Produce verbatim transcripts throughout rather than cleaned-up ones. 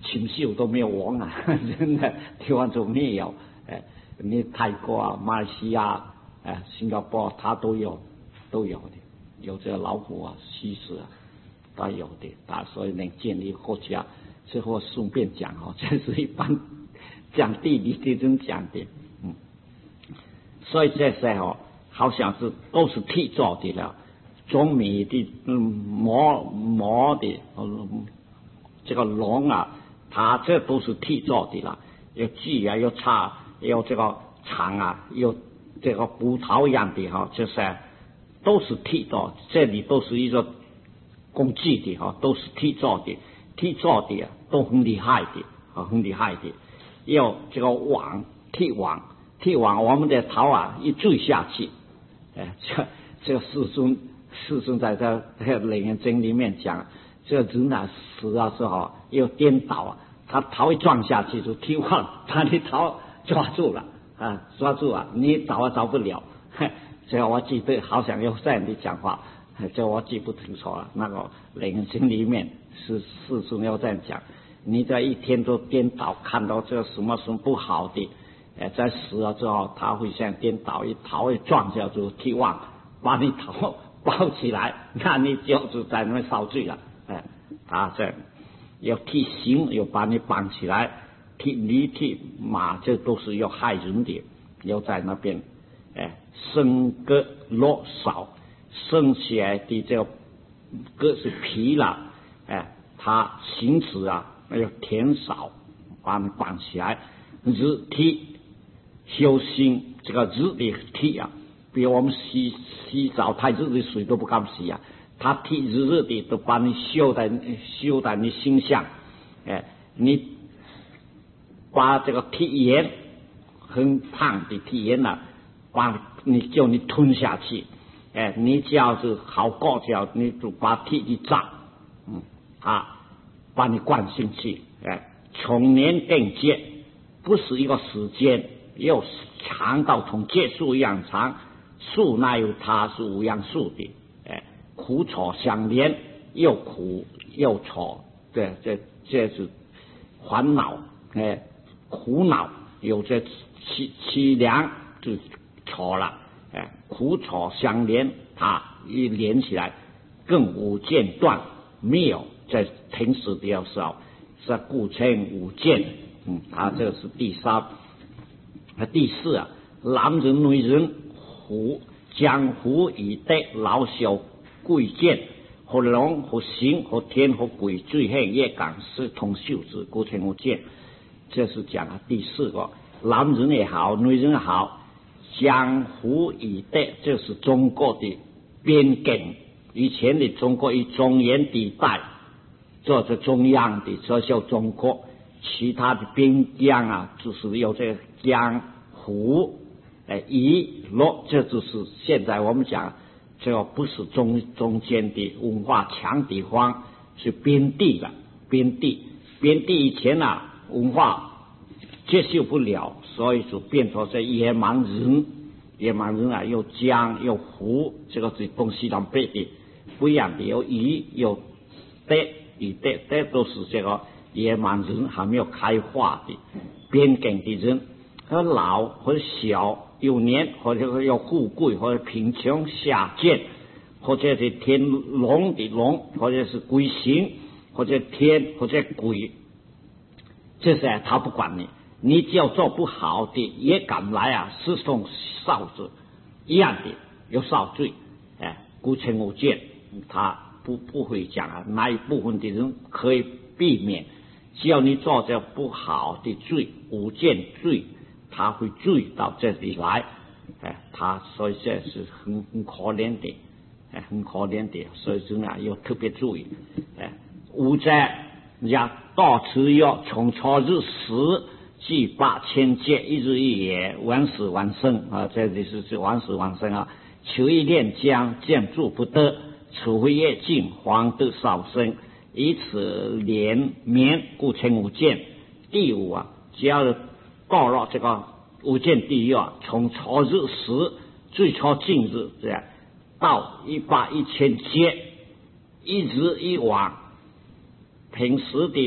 禽兽都没有亡啊，真的台湾就没有。哎，你泰国啊、马来西亚、哎、新加坡，它都有都有的，有这个老虎啊、狮子啊，都有的。啊，所以能建立国家，最后顺便讲哦，这是一般讲地理的人讲的，嗯，所以这些哦，好像是都是替做的了。中米的嗯磨磨的，嗯，这个龙啊，它这都是替做的了。有锯啊，有叉，有这个长啊，有这个葡萄一样的哈，就是都是替做。这里都是一个工具的哈，都是替做的，替做的都很厉害的啊，很厉害的。有这个网，替网，替网，我们的头啊一坠下去，哎，这这个师兄。师兄在这《楞严经》里面讲，这个人啊死的时候又颠倒啊，他头一撞下去就踢忘了，把你头抓住了啊，抓住啊，你找也找不了。这我记得好像有这样的讲话，这我记不清楚了。那个《楞严经》里面是师兄要这样讲，你这一天都颠倒，看到这个什么什么不好的，哎，在死了之后，他会像颠倒，一头一撞下就踢忘，把你头抱起来，那你就是在那边受罪了。哎，他这要替刑，要把你绑起来，替驴替马，这都是要害人的，要在那边，哎，生割落少，生起来的这个割是皮了，哎，他行止啊要填少，把你绑起来，日替修心，这个日的替啊。比如我们洗洗澡，太热的水都不敢洗啊，他替日日的都把你修在修在你心上，哎，你把这个替盐很烫的替盐啊，把你叫你吞下去，哎，你只要是好过条，你就把替一炸，嗯啊，把你灌进去，哎，从年定劫，不是一个时间，又长到同结束一样长。树那有它是无样树的，哎，苦楚相连，又苦又楚，对，这这是烦恼，哎，苦恼有这凄凄凉就楚了，哎，苦楚相连，它一连起来，更无间断，没有在停止的时候，是故称无间，嗯，它这个是第三，第四啊，男人女人。虎江湖以得老小贵贱，和龙和行和天和鬼最恨业感是同秀子故称无见。这是讲了第四个，男人也好，女人也好，江湖以得，这是中国的边境。以前的中国以中原地带做着中央的，这叫中国。其他的边疆啊，就是有这个江湖。哎，以落，这就是现在我们讲，这个不是中中间的文化强地方，是边地了。边地，边地以前啊，文化接受不了，所以就变成这野蛮人。野蛮人啊，有江有湖，这个是东西南北的不一样的，有以有得，以得得都是这个野蛮人还没有开化的边境的人，和老和小。有年或者有富贵，或者贫穷下贱，或者是天龙的龙，或者是鬼形，或者天或者鬼，这些他不管你，你只要做不好的也敢来啊，是从少子一样的有少罪，哎，故称无间，他不不会讲啊，哪一部分的人可以避免，只要你做这不好的罪，无间罪。他会注意到这里来，哎，他所以这是很很可怜的，哎，很可怜的，所以说呢要特别注意，哎，无在人家到此要从初日十即八千劫一日一夜，万死万生啊，这里是是万死万生啊，求一念将见助不得，除非业尽黄得少生，以此连绵故称无间。第五啊，只要到了这个无间地狱啊，从初日十最初近日这样到一八一千劫，一日一往，平时的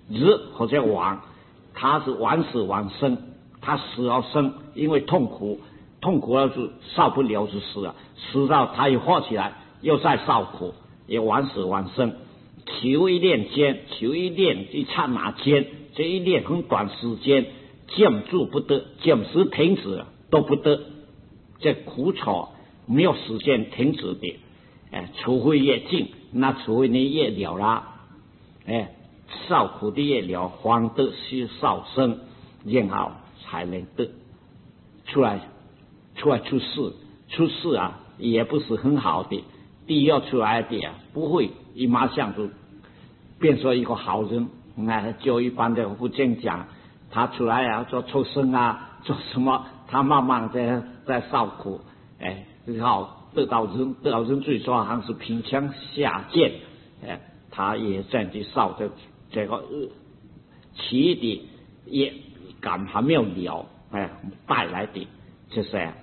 日或者往，他是往死往生，他死而生，因为痛苦，痛苦要是受不了就死了，死到他一活起来又在受苦，也往死往生。求一念间，求一念一刹那间，这一念很短时间，渐住不得，暂时停止了都不得，这苦楚没有时间停止的。哎，除非越近，那除非你越了啦，哎，受苦的越了，方得是受生，然后才能得出来，出来出世，出世啊，也不是很好的。地狱出来的啊，不会一马上就变成一个好人。那就一般的福建讲，他出来啊做畜生啊，做什么，他慢慢在在受苦，哎，然后得到人，得到人最说好像是平枪下贱，哎，他也在去受这这个其余的也感还没有了，哎，带来的就是哎，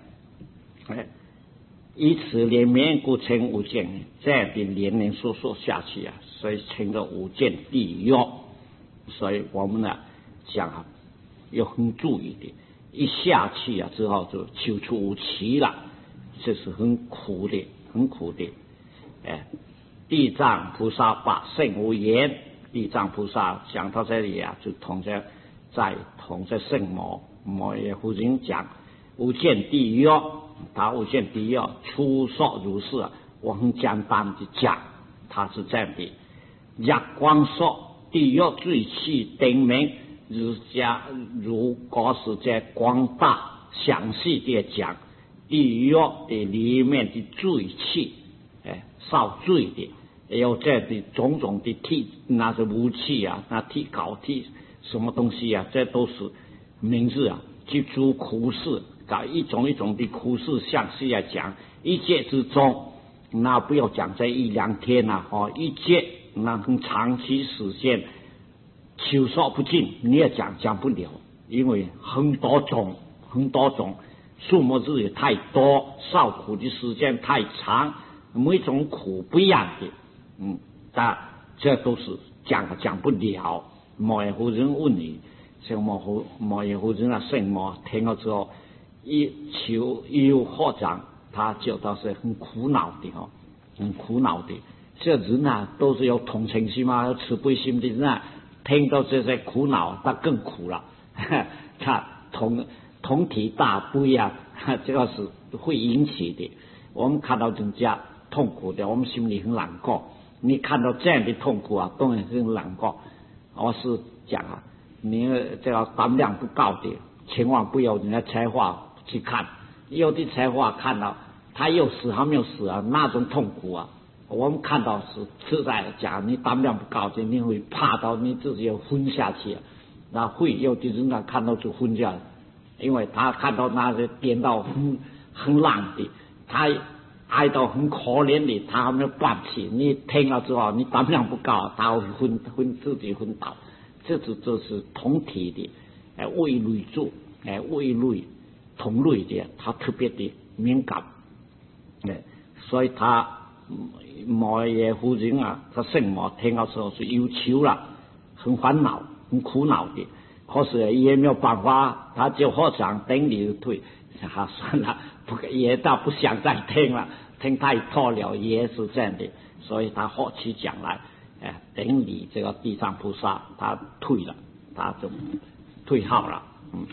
以此连绵故称无间，这样的连连说说下去啊，所以称作无间地狱。所以我们呢讲啊，要很注意的，一下去啊之后就求出无期了，这是很苦的，很苦的。哎，地藏菩萨把圣无言，地藏菩萨讲到这里啊，就同着在同着圣魔摩耶夫人讲无间地狱，他无间地狱粗说如是，我很简单的讲，他是这样的。日光说地狱最气灯明，如家如果是在光大详细的讲地狱的里面的罪气，哎，受罪的，也有这的种种的替，那是武器啊，那替搞替什么东西啊，这都是名字啊，去诸苦事，搞一种一种的苦事，详细来讲，一劫之中，那不要讲这一两天啊，哦，一劫。那很长期时间，求说不尽，你也讲讲不了，因为很多种，很多种，数目字也太多，受苦的时间太长，每种苦不一样的，嗯，但这都是讲讲不了。摩耶夫人问你，像摩夫摩耶夫人啊，圣魔听了之后，一求一有获奖，他就倒是很苦恼的哦，很苦恼的。这人啊，都是有同情心嘛，有慈悲心的人啊，听到这些苦恼，他更苦了。他同同体大不一样，这个是会引起的。我们看到人家痛苦的，我们心里很难过。你看到这样的痛苦啊，当然很难过。我是讲啊，你这个胆量不高的，千万不要人家才华去看。有的才华看到他又死还没有死啊，那种痛苦啊。我们看到是实在讲，你胆量不高的，你会怕到你自己要昏下去，那会有的人啊看到就昏下，因为他看到那些颠倒很很烂的，他哀到很可怜的，他还没有办法，你听了之后，你胆量不高，他会昏昏自己昏倒，这是这是同体的，哎，畏类住，哎，畏类同类的，他特别的敏感，哎，所以他。摩耶夫人啊，他圣魔听到时候是忧愁了，很烦恼，很苦恼的。可是也没有办法，他就好想等你退，啊，算了，不也他不想再听了，听太多了也是这样的，所以他后期讲来，哎，等你这个地藏菩萨他退了，他就退号了，嗯，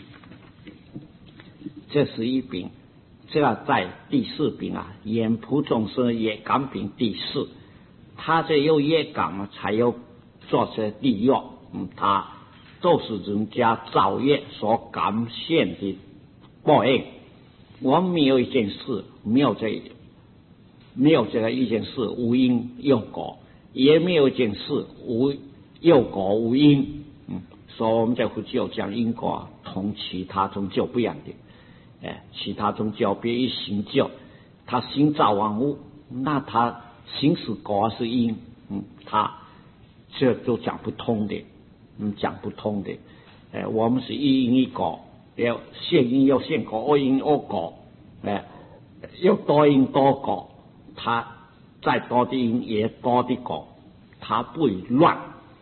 这是一品。这个在第四品啊，眼普众生业感品第四，他这有业感嘛，才有做这地狱，嗯，他都是人家造业所感现的报应。我们没有一件事，没有这没有这个一件事无因有果，也没有一件事无有果无因，嗯，所以我们在佛教讲因果同其他宗教不一样的。哎，其他宗教别一行教，他行造万物，那他行是果是因，嗯，他这都讲不通的，嗯，讲不通的。哎，我们是一因一果，要现因要现果，恶因恶果，哎，要多因多果，他再多的因也多的果，他不会乱，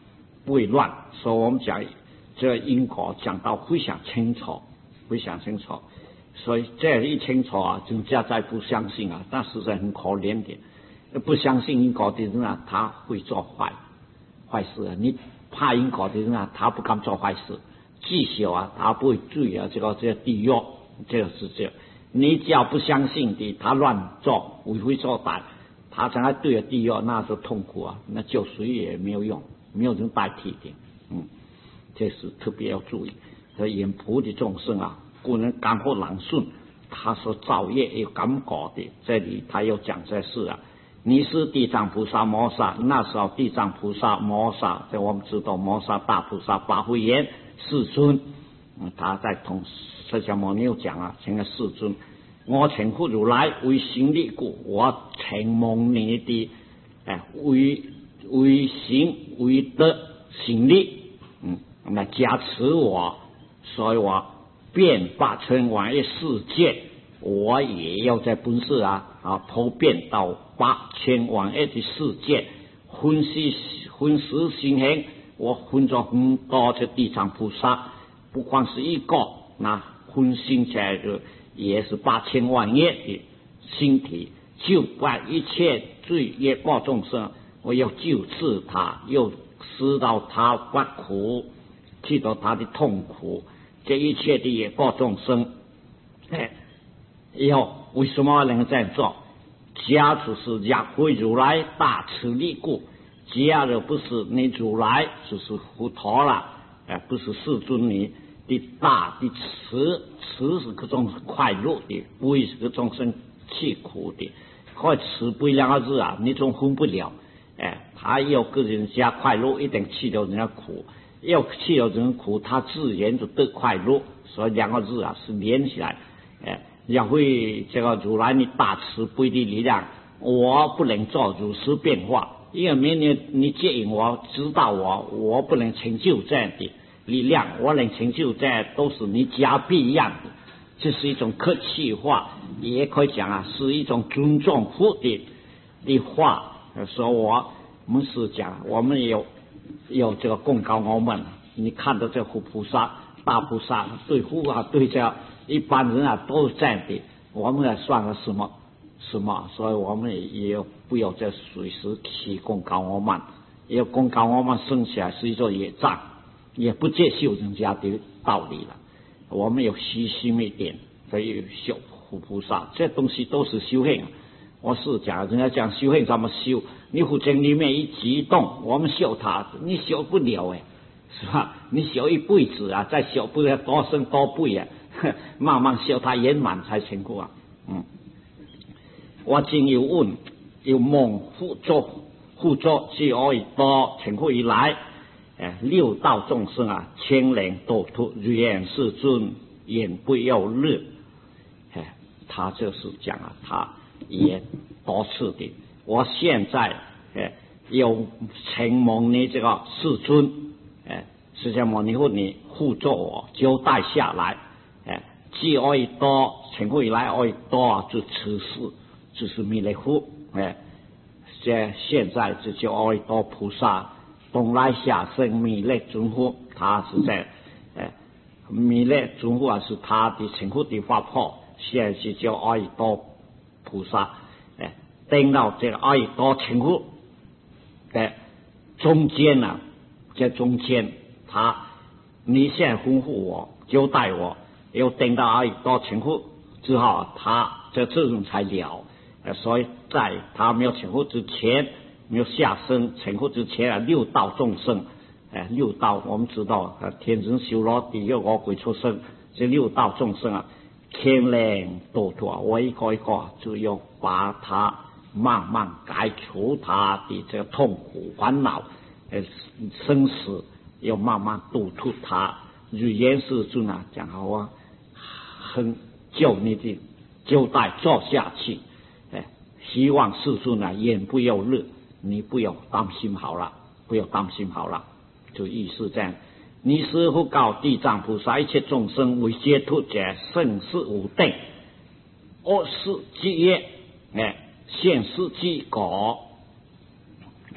不会乱。所以我们讲这个因果讲到非常清楚，非常清楚。所以这一清楚啊，人家再不相信啊，那实在很可怜的。不相信因果的人啊，他会做坏坏事啊。你怕因果的人啊，他不敢做坏事。至少啊，他不会注意啊，这个这个地狱，这个是这样。你只要不相信的，他乱做，为非作歹，他将来对着地狱，那就痛苦啊，那救谁也没有用，没有人代替的。嗯，这是特别要注意。所以眼菩的众生啊，故能感获朗顺，他所造业有感果的。这里他又讲这事啊。你是地藏菩萨摩萨，那时候地藏菩萨摩萨，这我们知道摩萨大菩萨八慧眼世尊，嗯，他在同释迦牟尼又讲啊，请个世尊，我请复如来为行力故，我请蒙你的哎为为行为德行力，嗯，来加持我，所以我遍八千万亿世界，我也要在本世啊啊投遍到八千万亿的世界，分析分时行行，我分咗很多的地藏菩萨，不光是一个，那分心起来的也是八千万亿的心体，救拔一切罪业报众生，我要救治他，又知道他不苦，知道他的痛苦，这一切的业报众生，哎，要为什么能这样做？假如是若非如来大慈力故，假如不是你如来，就是佛陀了，哎，不是世尊你的大的慈，慈是各种快乐的，悲是各众生气苦的。快慈悲两个字啊，你总分不了。哎，他要给人家快乐，一定气了人家苦；要气了人家苦，他自然就得快乐。所以两个字啊是连起来，哎。要会这个如来你大慈悲的力量，我不能做如实变化，因为明年你接引我知道我，我不能成就这样的力量，我能成就这样都是你加必样的，这是一种客气话，也可以讲啊是一种尊重佛的的话。说我们是讲我们有有这个供高我们，你看到这佛菩萨大菩萨对佛啊对这一般人啊都是这样的，我们也算个什么什么，所以我们也要不要再随时起供高我慢，也要供高我慢生起来是一种业障，也不接受人家的道理了。我们要虚心一点，所以修护菩萨，这东西都是修行。我是讲人家讲修行怎么修，你佛经里面一激动，我们修它，你修不了哎，是吧？你修一辈子啊，再修不了多生多辈啊。慢慢修它圆满才成功啊！嗯，我今有问，有梦互作，互作是我以多成功以来，哎，六道众生啊，千灵多突如愿世尊，眼不要乐，哎，他就是讲啊，他也多次的。我现在哎，有承蒙你这个世尊，哎，释迦牟尼佛你护作我，交代下来。哎，既爱多，成功以来爱多就此事，就是弥勒佛。哎，现现在就叫爱多菩萨，东来下生弥勒尊佛，他是在哎，弥勒尊佛啊是他的成佛的法破，现在是叫爱多菩萨。哎，等到这个爱多成佛的中间呢、啊，在中间，他你现在吩咐我，交代我。要等到阿逸多成佛之后，他这这种才了。呃，所以在他没有成佛之前，没有下生成佛之前啊，六道众生，哎、呃，六道我们知道啊，天人修罗地狱恶鬼畜生，这六道众生啊，天灵多脱，我一个一个就要把他慢慢解除他的这个痛苦烦恼，呃，生死要慢慢度脱他。如愿世尊啊，讲好啊，很叫你的交代做下去，哎，希望世尊啊，眼不要热，你不要担心好了，不要担心好了，就意思这样。你师父告地藏菩萨，一切众生为解脱者，生死无定，恶事积业，哎，现世积果，哎，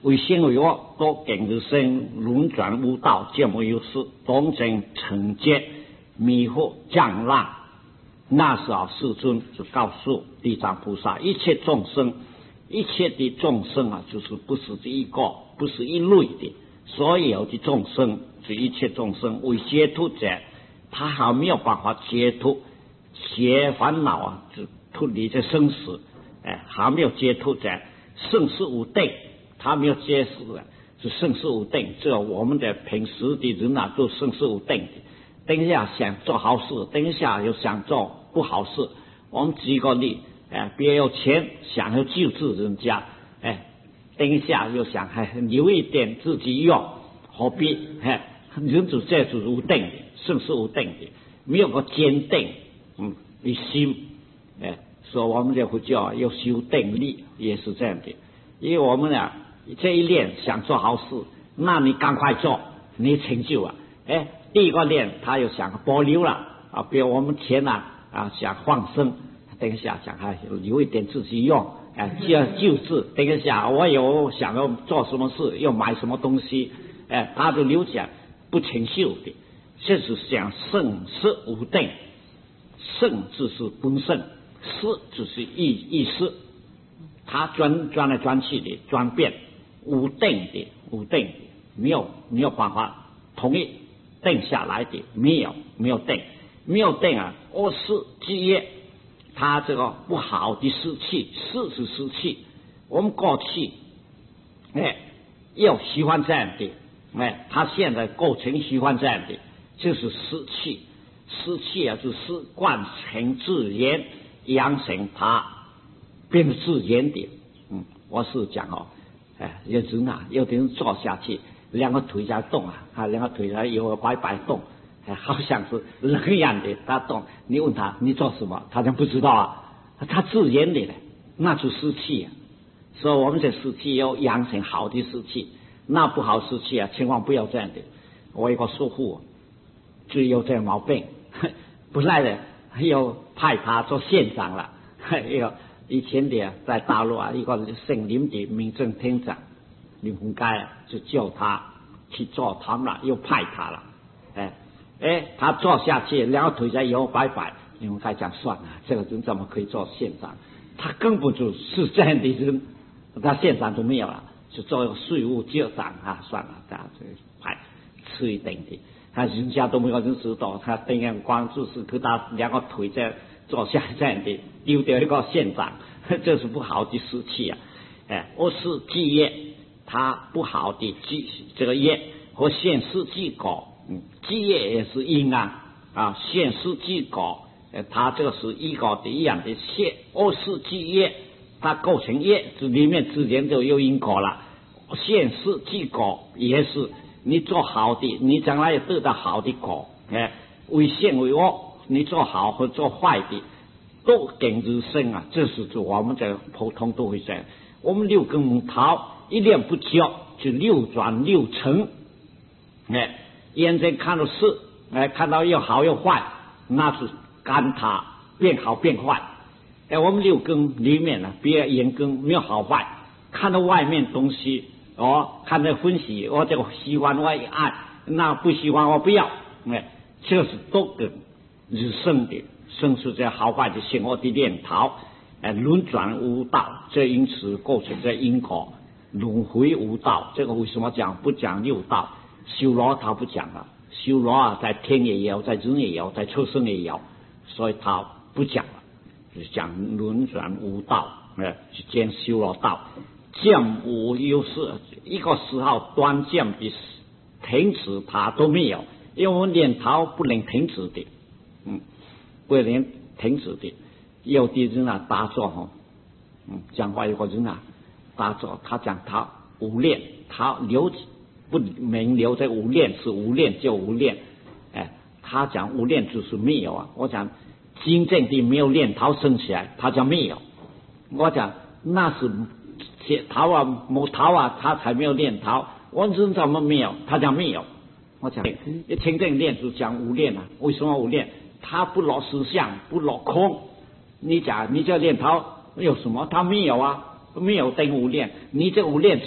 为先为恶，多见日生，轮转无道，见无有事，东征惩戒，迷惑降浪。那时候世尊就告诉地藏菩萨，一切众生，一切的众生啊，就是不是这一个，不是一类的，所有的众生，这一切众生为解脱者，他还没有办法解脱，解烦恼啊，就脱离这生死，哎，还没有解脱者，生死无定，他没有解释的，是生死无定。这我们的平时的人啊，都生死无定的。等一下想做好事，等一下又想做不好事。我们举个例，哎，别有钱想要救治人家，哎，等一下又想还留一点自己用，何必？哎，人主这就是无定的，生死无定的，没有个坚定，嗯，的心，哎，所以我们的佛教要修定力，也是这样的。因为我们啊，这一念想做好事，那你赶快做，你成就啊，哎。第一个念，他又想保留了啊，比如我们钱啊啊想放生，等一下想还留一点自己用，哎，既要救治，等一下我有想要做什么事，要买什么东西，哎，他都留起来不成就的。这是讲生死无定，生就是本身，死就是意意识，他转转来转去的转变，无定的无定的，没有没有办法同意。定下来的没有没有定没有定啊，恶事积业，他这个不好的湿气，湿是湿气。我们过去哎又喜欢这样的，哎，他现在构成喜欢这样的，就是湿气。湿气啊，就是惯成自然，养成他变得自然的。嗯，我是讲哦，哎，有人啊，有的人坐下去。两个腿在动啊，啊，两个腿在有摆摆动，哎，好像是人一样的，他动。你问他你做什么，他就不知道啊，他自然的，那就湿气啊。所以我们这湿气要养成好的湿气，那不好湿气啊，千万不要这样的。我一个叔父就有这毛病，不赖的，又派他做县长了。一个以前的在大陆啊，一个姓林的民政厅长。林鸿该啊，就叫他去做他们了，又派他了，哎哎，他坐下去，两个腿在摇摆摆。林鸿该讲算了，这个人怎么可以做县长？他根本就是这样的人，他县长都没有了，就做一个税务局长啊，算了，这样子派吃一点的，他人家都没有人知道，他等眼光就是给他两个腿在坐下这样的，丢掉一个县长，这是不好的事气啊！哎，我是基业。他不好的基这个业和现世基果，嗯，基业也是因啊啊，现世基果，呃，他这个是一个的一样的现恶世基业，它构成业，这里面自然就有因果了。现世基果也是你做好的，你将来也得到好的果，哎，为善为恶，你做好和做坏的都跟日生啊，这是就我们这普通都会这样。我们六根木头。一念不交就六转六成，哎，眼睛看到事，哎，看到又好又坏，那是干它变好变坏。哎，我们六根里面呢，别眼根没有好坏，看到外面东西，哦，看到欢喜，我这个喜欢我爱，那不喜欢我不要，哎，这是都跟日生的，生出这好坏的性恶的念头，哎，轮转无道，这因此构成这因果。轮回无道，这个为什么讲不讲六道？修罗他不讲了，修罗啊，在天也有，在人也有，在畜生也有，所以他不讲了，就讲轮转无道，哎，去讲修罗道。降无有事，一个时候短暂的停止，它都没有，因为我们念头不能停止的，嗯，不能停止的。有的人啊，打坐哈，嗯，讲话有个人啊。打坐，他讲他无念，他留不明留这无念是无念就无念，哎，他讲无念就是没有啊。我讲真正的没有念头生起来，他讲没有。我讲那是头啊，没头啊，他才没有念头。我人怎么没有？他讲没有。我讲一真正念就讲无念啊。为什么无念？他不落实相，不落空。你讲你这念头有什么？他没有啊。没有等无念，你这无念是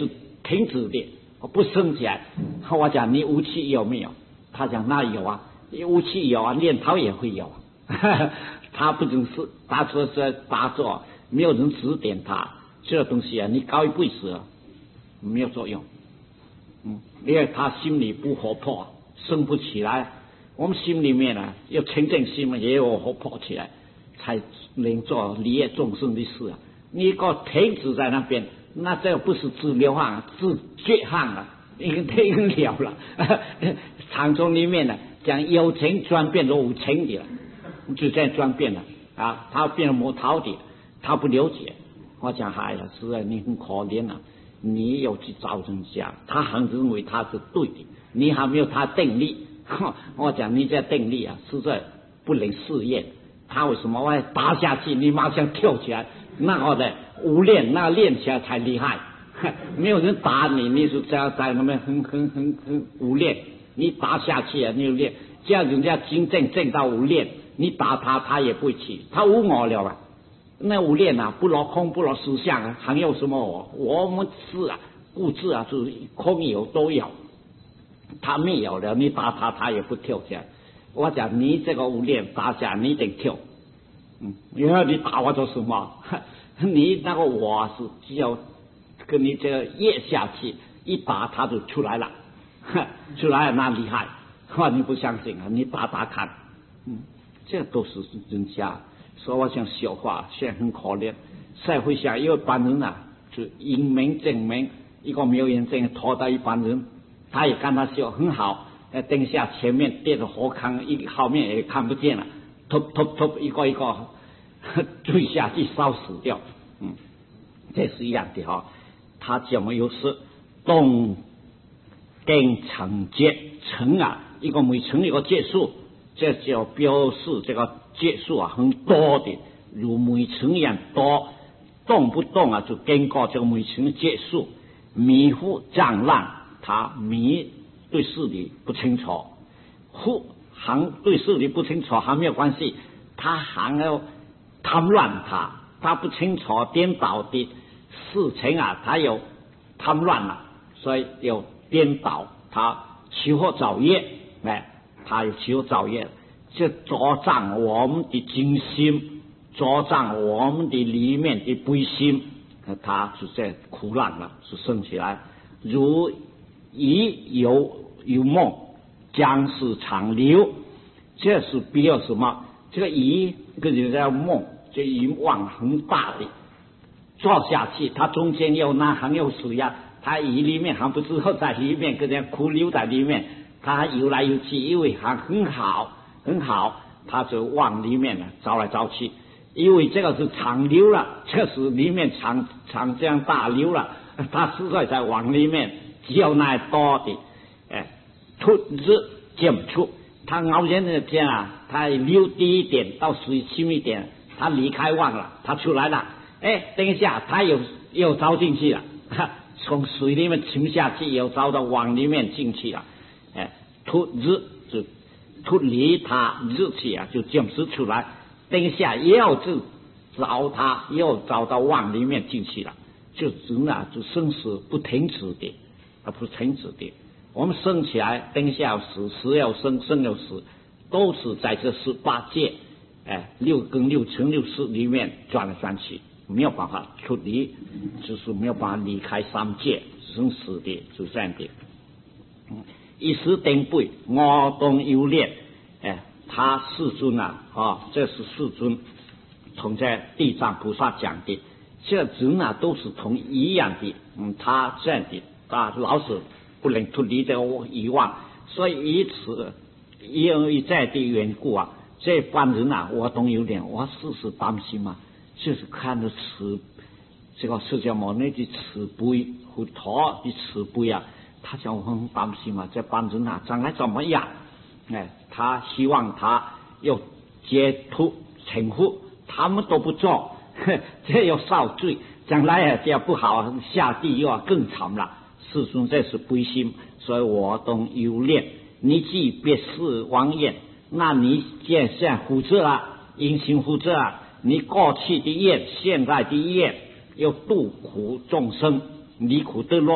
停止的，不升起来。我讲你武器有没有？他讲那有啊，武器有啊，念头也会有啊。他不只是他说是打坐，没有人指点他，这东西啊，你高一辈子没有作用。嗯，因为他心里不活泼，升不起来。我们心里面呢，要清净心嘛，也有活泼起来，才能做利益众生的事啊。你个停止在那边，那这不是自流汗，自绝汗了，已经停了了。禅宗里面呢，讲有情转变成无情的了，就这样转变了啊，他变成无头的，他不了解。我讲哎呀，是啊，你很可怜啊，你有去找人家，他还认为他是对的，你还没有他定力。我讲你这定力啊，实在不能试验。他为什么会打下去？你马上跳起来，那个的无练，那练起来才厉害。没有人打你，你是这样在那边很很很很无练，你打下去啊，你就练。这样人家真正正到无练，你打他，他也不会去，他无我了啊。那无练啊，不落空，不落实相啊，还有什么我？我们是啊，固执啊，就是空有都有。他没有了，你打他，他也不跳起来。我讲你这个无练打下，你得跳。嗯，因为你打我做什么？你那个我是只要跟你这个越下去，一打他就出来了，出来了那厉害。哇，你不相信啊？你打打看。嗯，这都是人家。所以我想小话，现在很可怜。社会上有一般人啊，就英明正明，一个没有眼睛拖到一般人。他也跟他说很好，呃，等一下前面跌着火坑，一后面也看不见了，突突突一个一个坠下去烧死掉，嗯，这是一样的哈。他怎么又是动跟成结成啊？一个每成一个结束，这就表示这个结束啊很多的，如每成一样多，动不动啊就经过这个每成的结束，迷糊障浪。他迷对事理不清楚，忽还对事理不清楚还没有关系，他还要贪乱他，他不清楚颠倒的事情啊，他有贪乱了，所以有颠倒，他起火造业，哎，他有起火造业，这阻障我们的精心，阻障我们的里面的悲心，他是在苦难了，是升起来，如疑有有梦，将是长流，这是比较什么？这个疑跟人家梦，这疑望很大的，坐下去，它中间有那还有水呀、啊，它疑里面还不知道在里面，跟人家苦流在里面，它游来游去，因为还很好很好，它就往里面呢找来找去，因为这个是长流了，这是里面长长这样大流了，它实在在往里面。只有那多的，哎，突日进出，他偶然的这样啊，他溜低一点到水深一点，他离开望了，他出来了，哎，等一下他又又招进去了，从水里面沉下去，又招到网里面进去了，哎，突日就突离他日气啊，就进失出来，等一下又就找他又找到网里面进去了，就人啊，就生死不停止的。而不是停止的，我们生起来，等一下要死，死要生，生要死，都是在这十八界，哎，六根六尘六识里面转来转去，没有办法出离，就是没有办法离开三界，生死的，就这样的。嗯，一时顶背，我东有练，哎，他世尊啊，啊，这是世尊从在地藏菩萨讲的，这人啊都是同一样的，嗯，他这样的。啊，老是不能脱离这个遗忘，所以以此因为这的缘故啊，这帮人啊，我都有点，我时时担心嘛，就是看着慈这个释迦牟尼的慈悲和他的慈悲啊，他讲我很担心嘛，这帮人啊将来怎么样？哎，他希望他要解脱成佛，他们都不做，这要受罪，将来啊这样不好，下地狱啊更惨了。世尊这是悲心，所以我懂有练。你既别是妄言，那你现在负责啊，因行负责啊，你过去的业，现在的业，要度苦众生，离苦得乐，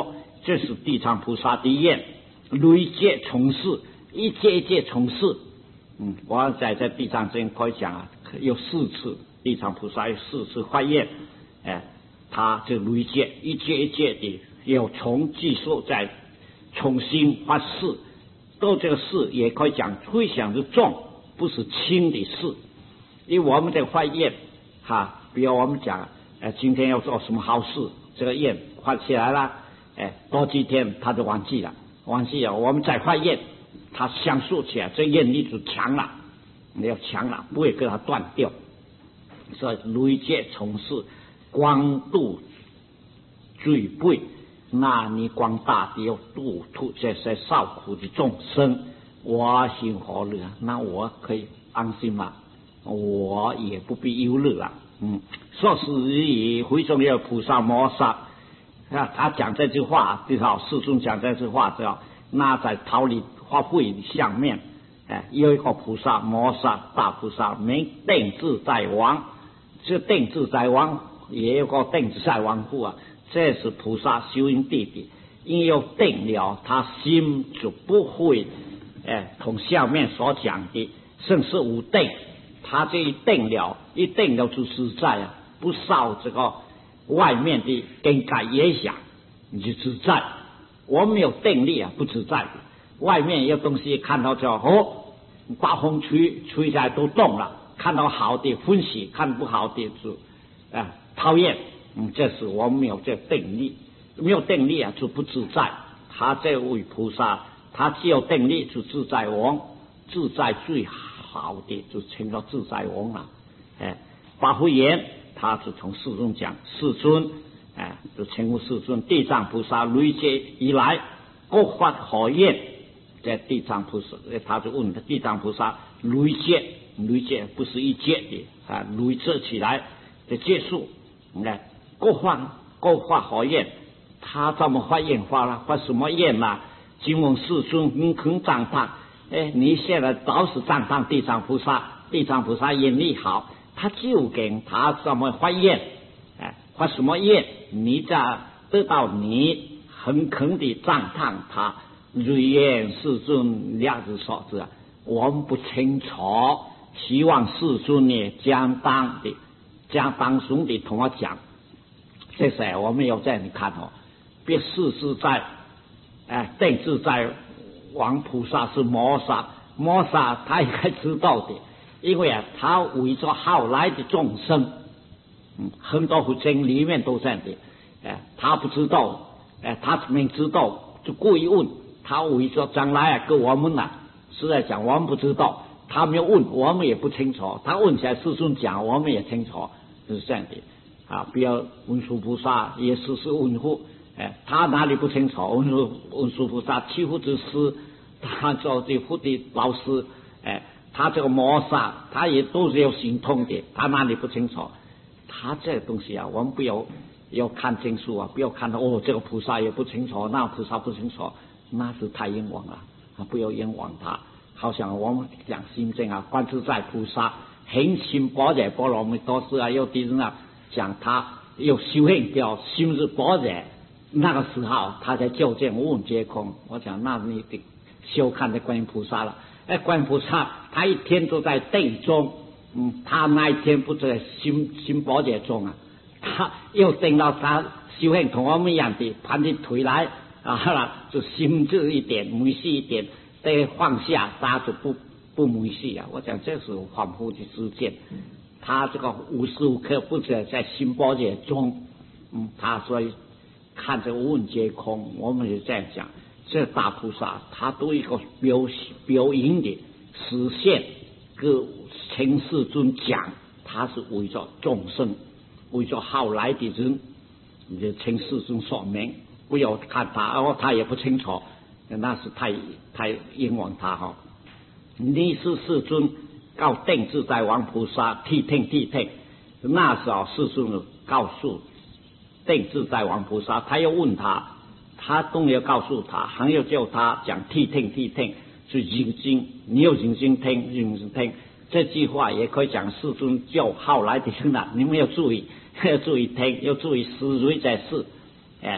这是地藏菩萨的愿，累劫从事，一届一届从事。嗯，我在这地藏经可以讲啊，有四次地藏菩萨有四次发愿，哎，他就累劫一届一届的有从继续再重新发誓，都这个事也可以讲非常的重，不是轻的事。因为我们这个发愿哈，比如我们讲，哎，今天要做什么好事，这个愿发起来了，哎，多几天他就忘记了，忘记了，我们再发愿，他想述起来，这愿力就强了，你要强了，不会跟他断掉。所以累劫从事，光度罪背，那你广大的要度出这些受苦的众生，我心何乐？那我可以安心了，我也不必忧虑了。嗯，说是以回中有菩萨摩萨啊，他讲这句话，至少世尊讲这句话，知道那在桃李花卉下面，哎，有一个菩萨摩萨大菩萨，名定自在王。这定自在王也有个定自在王父啊，这是菩萨修因弟弟，因有定了，他心就不会，哎，同下面所讲的甚是无定。他这一定了，一定了就自在啊，不受这个外面的更改影响，你就自在。我没有定力啊，不自在。外面有东西看到就哦，刮风吹吹起来都动了，看到好的欢喜，看不好的就啊讨厌。嗯，这是我没有这定力，没有定力啊就不自在。他这位菩萨，他只有定力就自在王，自在最好。好的就称作自在王了，哎，法会言他就从世尊讲，世尊，哎，就称呼世尊。地藏菩萨累劫以来各发何愿？在地藏菩萨，他就问地藏菩萨累劫，累劫不是一劫的啊，累积起来的结束，你看各发各发何愿？他怎么发愿发了？发什么愿呢？今问世尊，你肯赞叹？哎，你现在老是赞叹地藏菩萨，地藏菩萨眼力好，他就给他怎么发愿？哎，发什么愿？你在得到你很肯的赞叹他，瑞愿世尊两字所知，我们不清楚，希望世尊呢将当的将当兄的同我讲，这是我们要这样看哦，别事事在哎定自在。王菩萨是摩萨，摩萨他应该知道的，因为啊，他为着后来的众生，嗯，很多佛经里面都这样的，哎，他不知道，哎，他明知道就故意问，他为着将来啊，跟我们啊，实在讲我们不知道，他没有问，我们也不清楚，他问起来世尊讲，我们也清楚，就是这样的啊。比如文殊菩萨也是是问护。哎，他哪里不清楚？文殊文殊菩萨七佛之师，他做这佛的老师，哎，他这个摩萨，他也都是有心通的，他哪里不清楚？他这个东西啊，我们不要要看经书啊，不要看到哦，这个菩萨也不清楚，那菩萨不清楚，那是太冤枉了啊！不要冤枉他。好像我们讲心经啊，观自在菩萨很心般若波罗蜜多时啊，有的人啊讲他有修行叫心是般若。那个时候，他才究竟无问皆空。我讲，那你得修看的观音菩萨了。哎，观音菩萨他一天都在定中，嗯，他那一天不在心心般若中啊，他又定到他修行同我们一样的，盘起腿来啊，就心智一点，没事一点，再放下，他就不不没事啊。我讲这是恍惚的之见，他这个无时无刻不在在心般若中，嗯，他所以。看着无问皆空，我们就这样讲，这大菩萨他都一个表表演的实现，跟请世尊讲，他是为着众生，为着后来的人，你就请世尊说明，不要看他哦，他也不清楚，那是太太冤枉他哈、哦。你是世尊告定自在王菩萨谛听谛听，那时候世尊告诉。定自在王菩萨，他又问他，他都没有告诉他，还要叫他讲谛听谛听，就认真，你要认真听，认真听。这句话也可以讲世尊叫后来的人啊，你们要注意，要注意听，要注意思维在事。哎，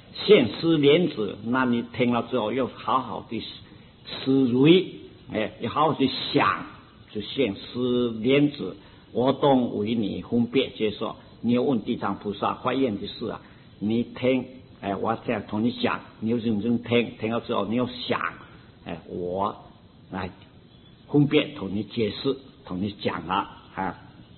现思莲子，那你听了之后要好好的思维，哎，要好好的想，就现思莲子。我当为你分别接受。你要问地藏菩萨发愿的事啊，你听，哎，我这样同你讲，你要认真听，听了之后你要想，哎，我来分别同你解释，同你讲了啊。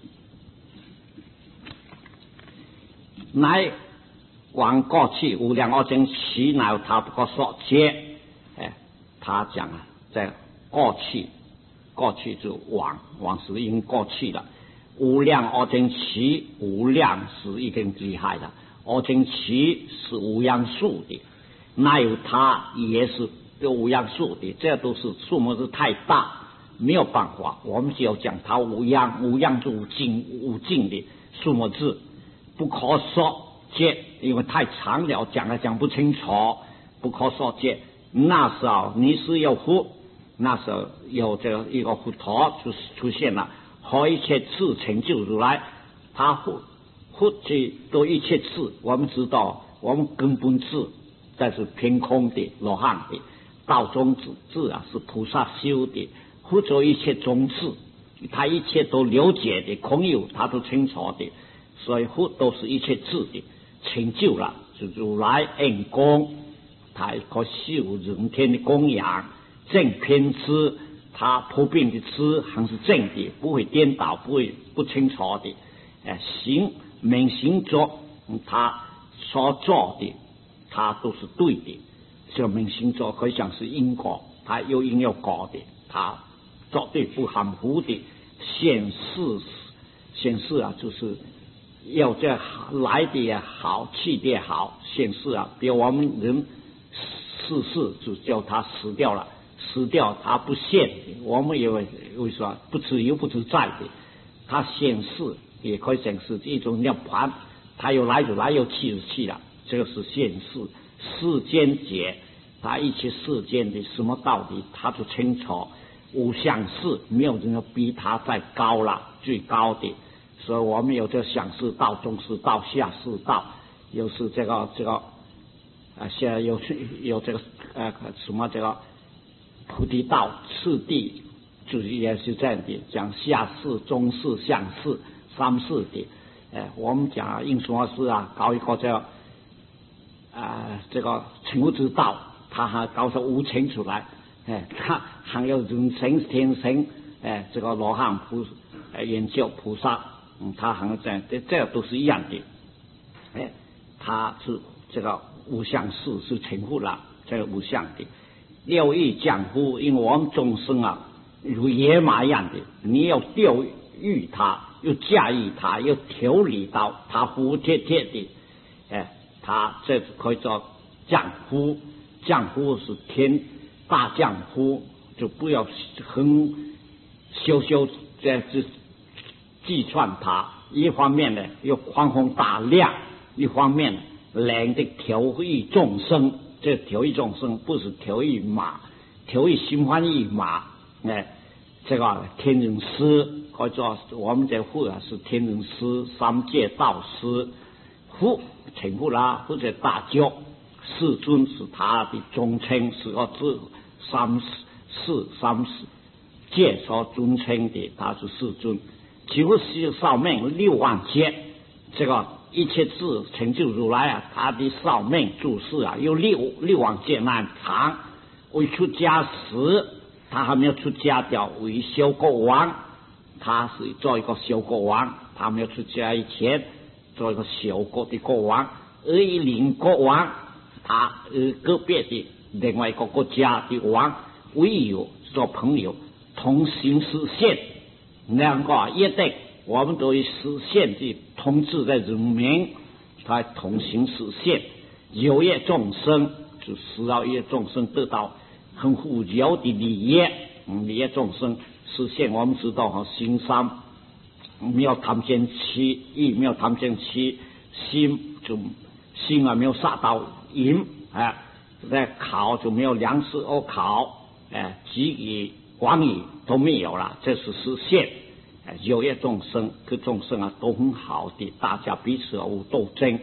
乃往过去无量恶境其乃有他不可说解，哎，他讲啊，在过去，过去就往往是已经过去了。无量恶境其无量是已经厉害了，恶境其是无样数的，那有它也是有无样数的，这都是数目是太大，没有办法。我们只有讲它无样，无样就无尽无尽的数目字，不可说解，因为太长了，讲了讲不清楚，不可说解。那时候你是有佛，那时候有这个一个佛陀就出现了。和一切智成就如来，他佛佛这都一切智，我们知道我们根本智，这是凭空的罗汉的，道中之智啊是菩萨修的，佛做一切中智，他一切都了解的，空有他都清楚的，所以佛都是一切智的成就了，是如来恩公，他可修人天的供养，正偏知。他普遍的知还是正的，不会颠倒，不会不清楚的。哎，行明行作，他所做的，他都是对的。这个明行作可以讲是因果，他有因有果的，他做对不含糊的。显示显示啊，就是要这来的也好，去的也好，显示啊，比如我们人逝世就叫他死掉了。死掉他不现，我们也会会说不自由不自在的，他显示也可以显示一种涅槃，他有来就来，有去就去了，这个是现世。世间解，他一切世间的什么道理他都清楚，无相事，没有人要逼他再高了，最高的。所以我们有这想世道、中世道、下世道，又是这个这个啊，现在有有这个呃什么这个。菩提道次第就是也是这样的，讲下世、中世、相世、三世的。哎，我们讲印刷师啊，搞一个这个啊、呃、这个情之道，他还搞出无情出来。哎，他还有人神、天神，哎，这个罗汉菩哎研究菩萨，嗯，他还这样，这这都是一样的。哎，他是这个无相事是成佛了，这个无相的。六欲降伏，因为我们众生啊，如野马一样的，你要钓鱼它，又驾驭它，又调理到它服帖帖的，哎，它这可以叫降伏。降伏是天大降伏，就不要很修修这这计算它。一方面呢，又宽宏大量；一方面能的调御众生。这调御众生不是调御马，调御心欢意马。哎，这个天人师可以说我们这佛啊是天人师，三界道师，佛成佛啦，或者大觉世尊是他的尊称，是个字三世三世界所尊称的，他是世尊。九十寿命六万劫，这个。一切智成就如来啊，他的寿命注释啊有六六万劫那长。为出家时，他还没有出家掉，为修国王，他是做一个修国王，他没有出家以前做一个修国的国王。而一领国王，他呃个别的另外一个国家的王，唯有做朋友，同行实现，两个一定。我们都会实现的统治在人民，他同行实现，有业众生就使到业众生得到很富有的利益，嗯，利益众生实现。我们知道哈，行善没有贪见欺，义没有贪见欺，心就心啊没有杀到淫，哎，在考就没有粮食而考，哎，给予广语都没有了，这是实现。有业众生跟众生啊都很好的，大家彼此无斗争，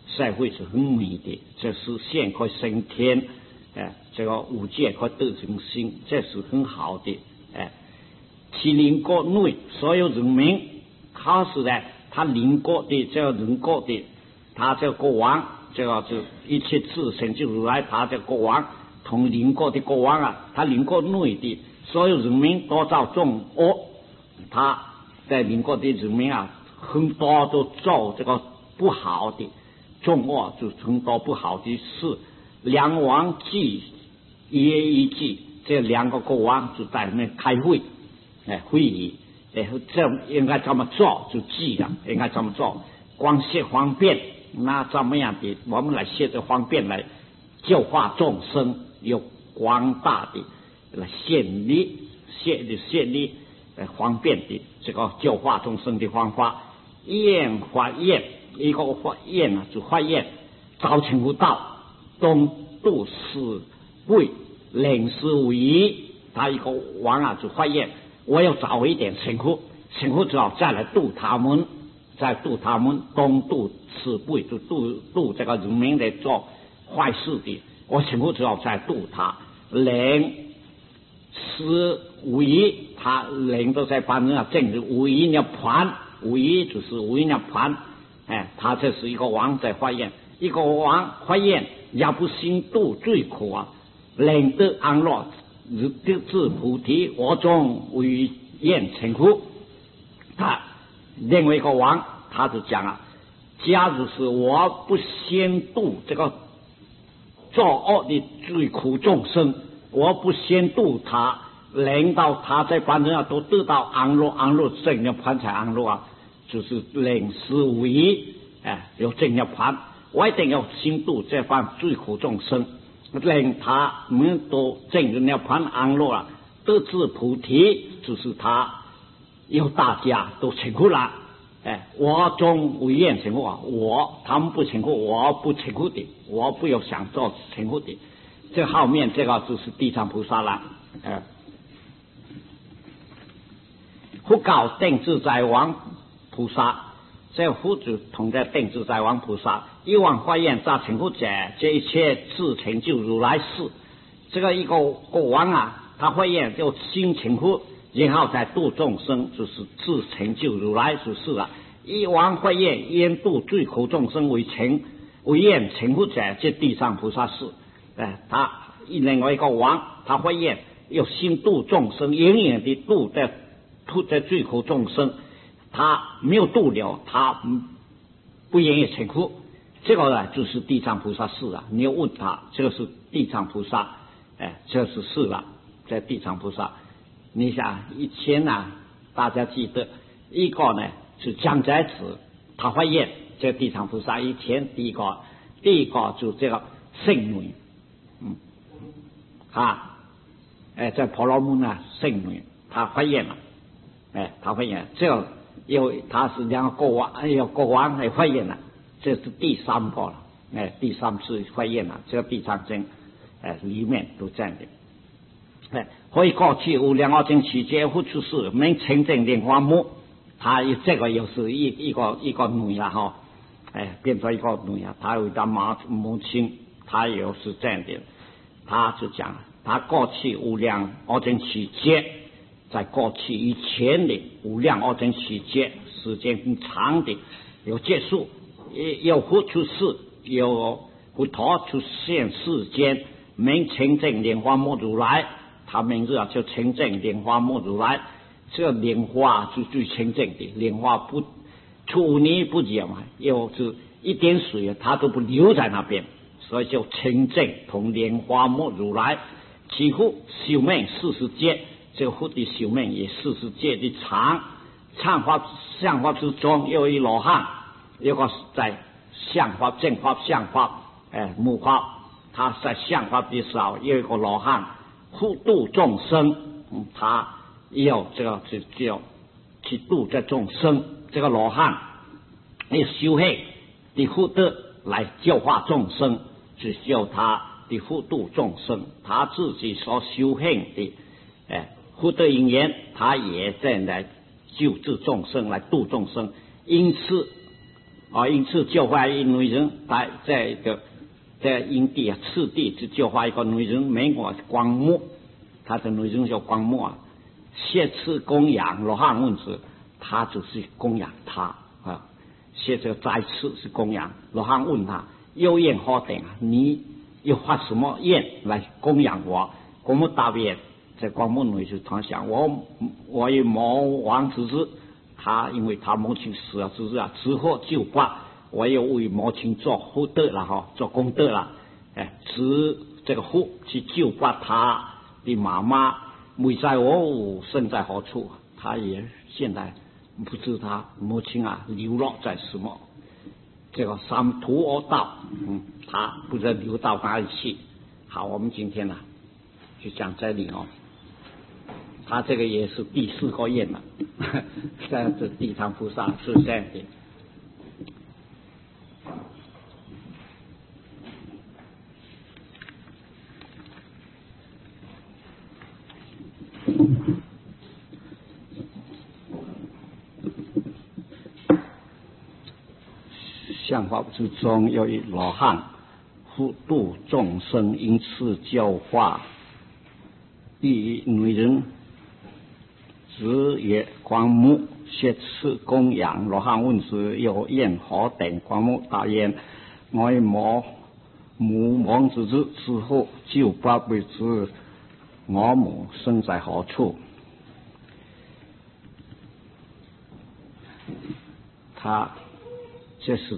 社会是很美的，这实现可以升天，哎，这个五戒可以得成心，这是很好的，哎。其邻国内所有人民，他是呢，他邻国的这个邻国的，他这个国王，这个就一切自成就如来，他这个国王同邻国的国王啊，他邻国内的所有人民都造众恶，他在邻国的人民啊，很多都做这个不好的众恶，就很多不好的事。两王记耶一记，这两个国王就在那边开会。哎，会议，哎，这应该怎么做就记了，应该怎么做？光写方便，那怎么样的？我们来写这方便来教化众生，有广大的来献力，献的献力，呃，方便的这个教化众生的方法。愿法愿，一个法愿啊，就法愿，早请不到，东渡是贵，领是无疑，他一个王啊，就法愿。我要早一点请苦，请苦之后再来度他们，再度他们东渡此辈，就度度这个人民来做坏事的。我请苦之后再度他，人是无疑，他人都在帮人啊，正是无疑要盘，无疑就是无疑要盘。哎，他这是一个王在发愿，一个王发愿也不心度最苦啊，人得安乐。日得自菩提，我中为愿成苦。他另外一个王，他就讲啊，假如是我不先度这个作恶的最苦众生，我不先度他，令到他在凡人啊都得到安乐，安乐正要盘才安乐啊，就是令是无疑，哎，有正要盘，我一定要先度这番最苦众生。令他们都证入了盘安乐了，得自菩提，就是他要大家都请苦了。哎，我中为愿请苦啊，我他们不请苦，我不请苦的，我不要想做请苦的。这后面这个就是地藏菩萨了。哎，复告定自在王菩萨，这复就同在定自在王菩萨。以往发愿造成苦者，这一切自成就如来事。这个一个国王啊，他发愿就心成苦，然后再度众生，就是自成就如来就是了。以往发愿焉度最苦众生为成为愿成苦者，这地藏菩萨事。哎，他另外一个王，他发愿要心度众生，远远的度在度在最苦众生，他没有度了，他不愿意成苦。这个呢，就是地藏菩萨事啊！你要问他，这个是地藏菩萨，哎，这是事了，在地藏菩萨。你想以前啊，大家记得一个呢是江载子，他发愿，这个地藏菩萨以前第一个，第一个就这个圣女，嗯，啊，哎，在婆罗门啊，圣女，他发愿了，哎，他发愿，这个因为他是两个国王，哎呦，国王来发愿了。这是第三个了，哎，第三次发愿了，这个地藏经，哎，里面都这样的，哎，可以过去无量恶经期间复出世，名清净莲花目，他这个又是一一个一个女了哈，哎，变成一个女啊，他有一个妈母亲，他也是这样的，他就讲，他过去无量恶经期间，在过去以前的无量恶经期间，时间很长的，有结束。有佛出世，有佛陀出现世间，名清净莲花目如来，他名字啊叫清净莲花目如来。这个莲花是最清净的，莲花不出泥不染嘛，又是一点水它都不留在那边，所以叫清净同莲花目如来。其佛寿命四十劫，这个佛的寿命也四十劫的长。唱法相法之中有一罗汉。一个在相法、正法、相法，哎，木法，他在相法的时候有一个罗汉，护度众生，嗯，他要这个就叫去度这众生，这个罗汉要修行的福德来教化众生，只叫他的护度众生，他自己所修行的，哎，福德因缘，他也在来救治众生，来度众生，因此。 啊，因此教化一女人在在的在因地啊次第就教化一个女人，美国光目，他的女人叫光目啊，谢次供养罗汉问子，他就是供养他啊，谢这个再次是供养罗汉问他有愿何等啊，你又发什么愿来供养我？光目答辩，在光目女就他想我我有魔王之子。他因为他母亲死了之日啊，之后救拔，我又为母亲做福德了哈，做功德了，哎，值这个福去救拔他的妈妈，未在我身在何处？他也现在不知他母亲啊流落在什么这个三途恶道，嗯，他不知道流到哪里去。好，我们今天呢、啊、就讲这里哦。他这个也是第四个愿了，这样子地藏菩萨是这样的。相法之中有一罗汉，普度众生，因此教化一女人。子也光目，谢次供养罗汉问之，有愿何等？光目答言：我母母亡之日之后，就不为知我母生在何处。他这是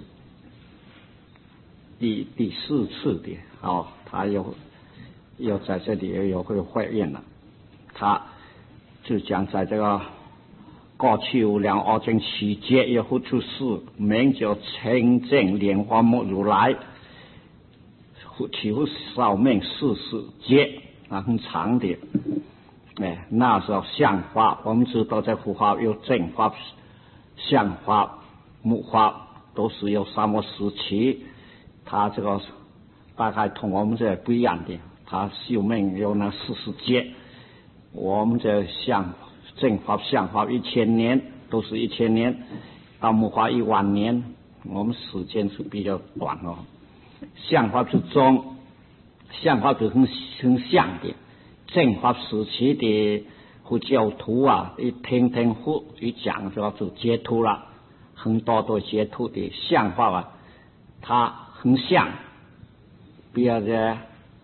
第第四次的哦，他又又在这里又会会愿了，他。就讲在这个过去无量二经期间，也付出世名叫清净莲花目如来，起乎寿命四十劫啊，很长的。哎，那时候相法，我们知道在佛法有正法、相法、目法，都是有三个时期。他这个大概同我们这不一样的，他寿命有那四十劫。我们这相正法相法一千年都是一千年，到目法一万年，我们时间是比较短哦。相法之中，相法是很很像的，正法时期的佛教徒啊，一听听佛一讲就要就截图了，很多都截图的相法啊，它很像，比较的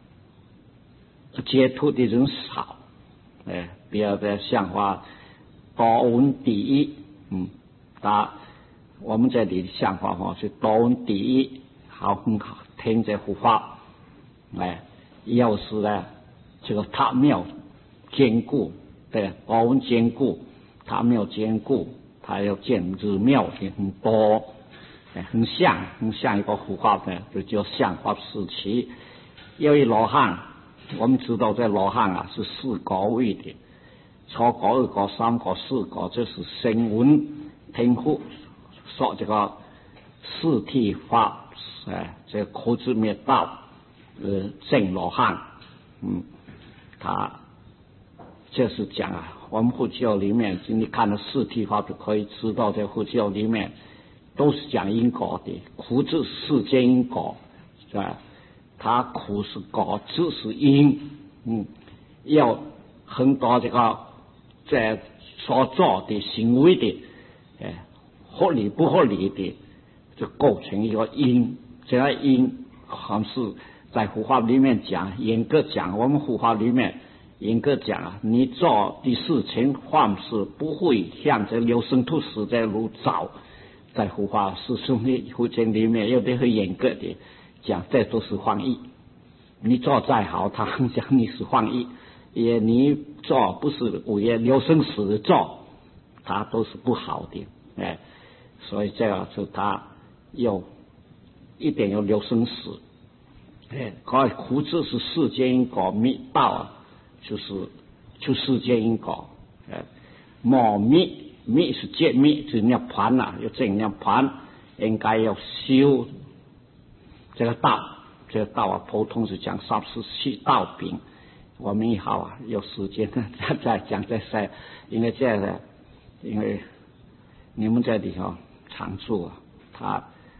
截图的人少。哎，比较的像话多闻第一，嗯，他我们这里的像话哈是多闻第一，好很好听这佛法，哎，要是呢这个塔庙坚固，对，多闻坚固，塔庙坚固，它要建寺庙也很多，哎，很像很像一个佛法的，就叫相法时期，有一罗汉。我们知道这罗汉啊是四果位的，初果、二果、三果、四果，这是声闻听佛说这个四谛法，哎，这苦之灭道，呃，正罗汉，嗯，他这是讲啊，我们佛教里面，你看了四谛法就可以知道，在佛教里面都是讲因果的，苦是世间因果，是吧？他苦是果，知是因，嗯，要很多这个在所做的行为的，哎，合理不合理的，就构成一个因。这个因好像是在佛法里面讲，严格讲，我们佛法里面严格讲啊，你做的事情凡是不会像这流生土死在路找，在佛法师兄的佛经里面有的很严格的。讲这都是放逸，你做再好，他讲你是放逸，也你做不是为了留生死的做，他都是不好的，哎，所以这个是他有一点有留生死，哎，可苦字是世间因果，灭道啊，就是就世间因果，哎，莫灭灭是灭灭，就是涅槃啊，要证涅槃，应该要修。这个道，这个道啊，普通是讲三十七道品。我们以后啊，有时间再再讲这些，因为这样的，因为你们这里头常住啊，他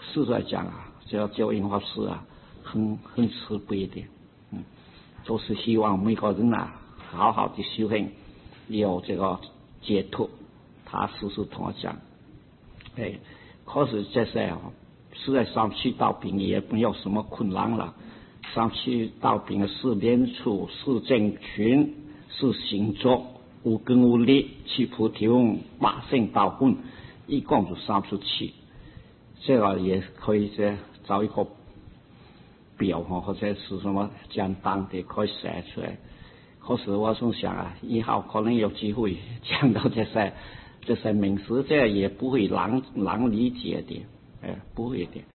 实在讲啊，这个教英法师啊，很很慈悲的，嗯，都是希望每个人啊，好好的修行，有这个解脱。他时时同我讲，哎，可是这些啊，实在上去到病也没有什么困难了。上去到病是免除，是正群，是行作，无根无力，去菩提翁，马性道分，一共就三十七。这个也可以这找一个表哈，或者是什么简单的可以写出来。可是我总想啊，以后可能有机会讲到这些这些名词，这也不会难难理解的，哎，不会的。